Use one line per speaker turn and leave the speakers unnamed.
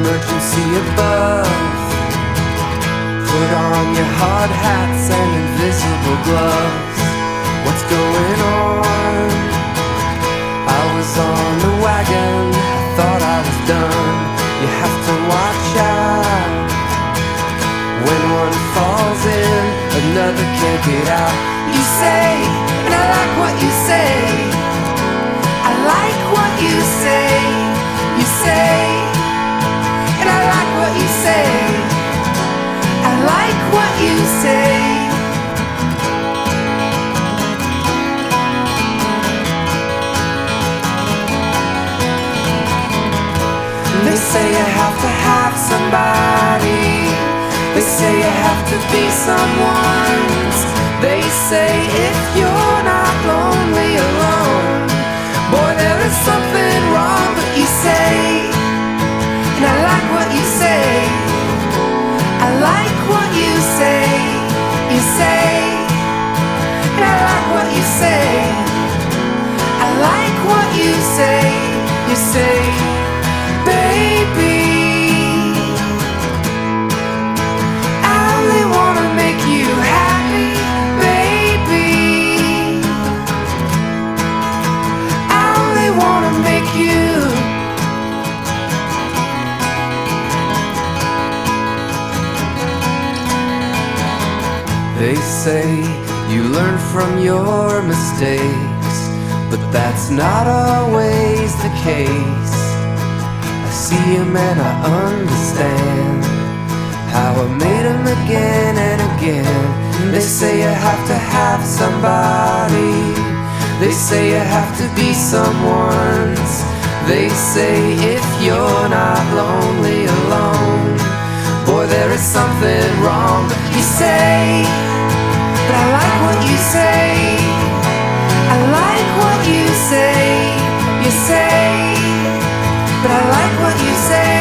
emergency above. Put on your hard hats and invisible gloves. What's going on? I was on the wagon, thought I was done. You have to watch out. When one falls in, another can't get out. You say, and I like what you say. I like what you say. You say, and I like what you say. I like what you say. They say you have to have somebody. They say you have to be someone's. They say if you're not lonely alone, boy, there is something wrong. But you say, and I like what you say. I like what you say. You say, and I like what you say. I like what you say. You say, baby, I only wanna make you happy, baby. I only wanna make you. They say you learn from your mistakes, but that's not always the case. I see him and I understand how I made him again and again. They say you have to have somebody. They say you have to be someone's. They say if you're not lonely alone, boy, there is something wrong. You say, but I like what you say. I like what you say. You say, but I like what you say.